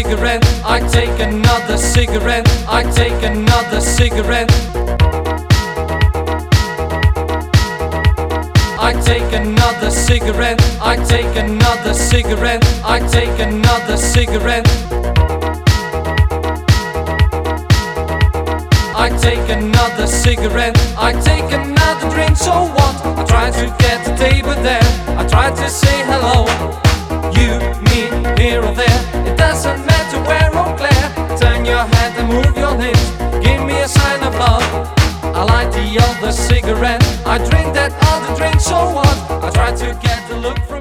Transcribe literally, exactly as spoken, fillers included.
cigarette. I take another cigarette. I take another cigarette. I take another cigarette. I take another cigarette. I take another cigarette. I take another cigarette. I take another drink, so what? I try to get the table there. I try to say hello. You, me, here or there. It doesn't matter where or where. Turn your head and move your lips. Give me a sign of love. I light the other cigarette. I drink that other drink, so what? I try to get the look.